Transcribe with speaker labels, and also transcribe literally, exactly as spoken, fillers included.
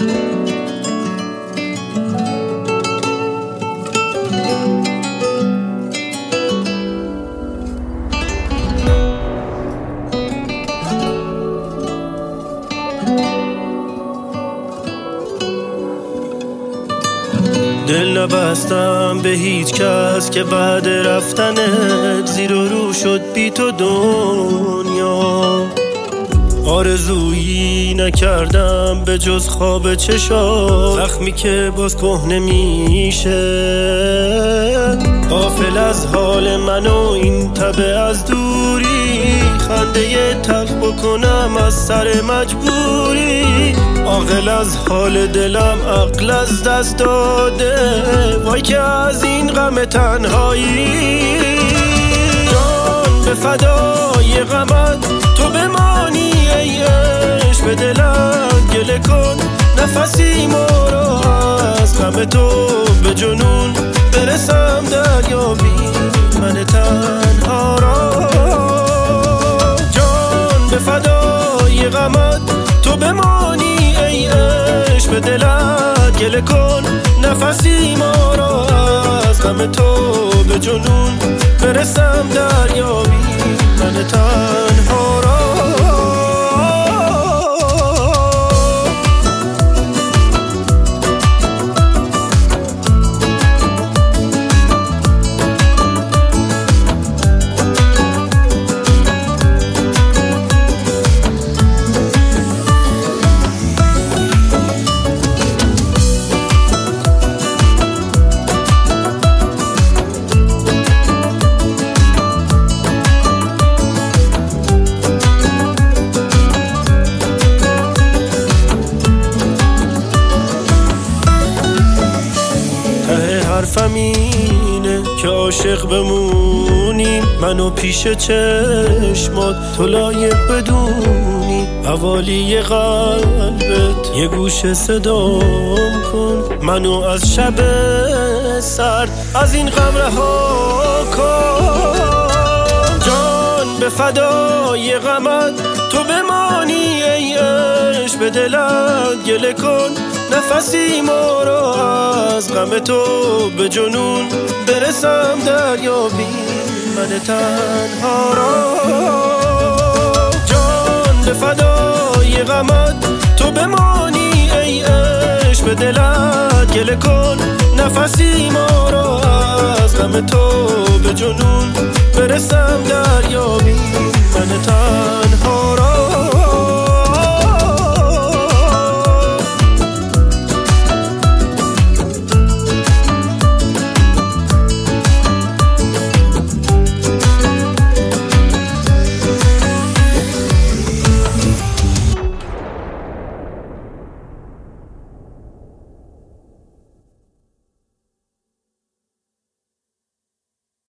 Speaker 1: دل نبستم به هیچ کس که بعد رفتنت زیر و رو شد بی تو دنیا. آرزویی نکردم به جز خواب چشات، زخمی که باز کهنه میشه. غافل از حال من و این تبه از دوری، خنده تلخ بکنم از سر مجبوری. عاقل از حال دلم عقل از دست داده، وای که از این غم تنهایی. جان به فدای غمت تو بمانی ای عشق، به دلم گله کن نفسی ما را از غم تو به جنون برسم دریابی من تنها را. جان به فدای غمت تو بمانی ای عشق، به دلت گله کن نفسی ما را از غم تو به جنون برسم دریابی من تنها را. حرفم اینه که عاشق بمونیم، منو پیش چشمات تو لایق بدونی. حوالی قلبت یه گوشه صدام کن، منو از شب سرد از این غم رها کن. جان به فدای غمت تو بمانی ای عشق، به دلت گله کن نفسی ما را از غم تو به جنون برسم دریابی من تنها را. جان به فدای غمت تو بمانی ای عشق، به دلت گله کن نفسی ما را از غم تو به جنون برسم دریابی من تنها را.